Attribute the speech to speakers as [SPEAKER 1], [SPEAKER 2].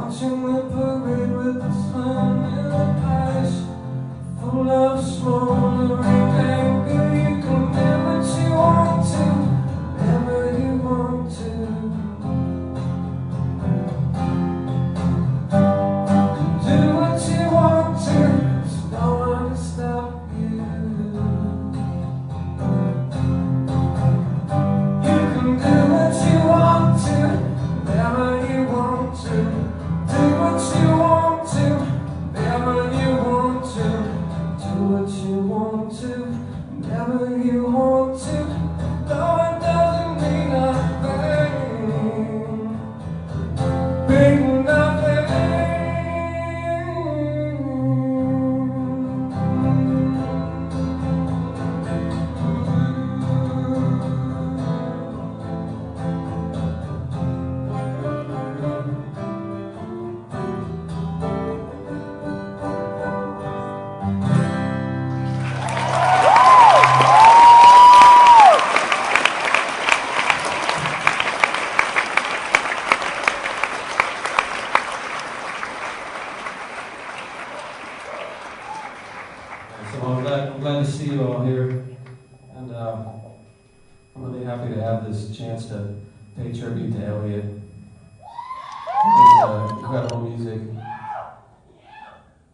[SPEAKER 1] Watching the parade with the sun in the eyes, full of smoldering anger. You can do what you want to, whenever you want to. Do what you want to, there's no one to stop you. You can do what you want to, whenever you want to. Do what you want to, whenever you want to. Do what you want to, whenever you want to. No, it doesn't mean nothing. Big nothing.
[SPEAKER 2] So I'm glad to see you all here, and I'm really happy to have this chance to pay tribute to Elliot. His incredible music.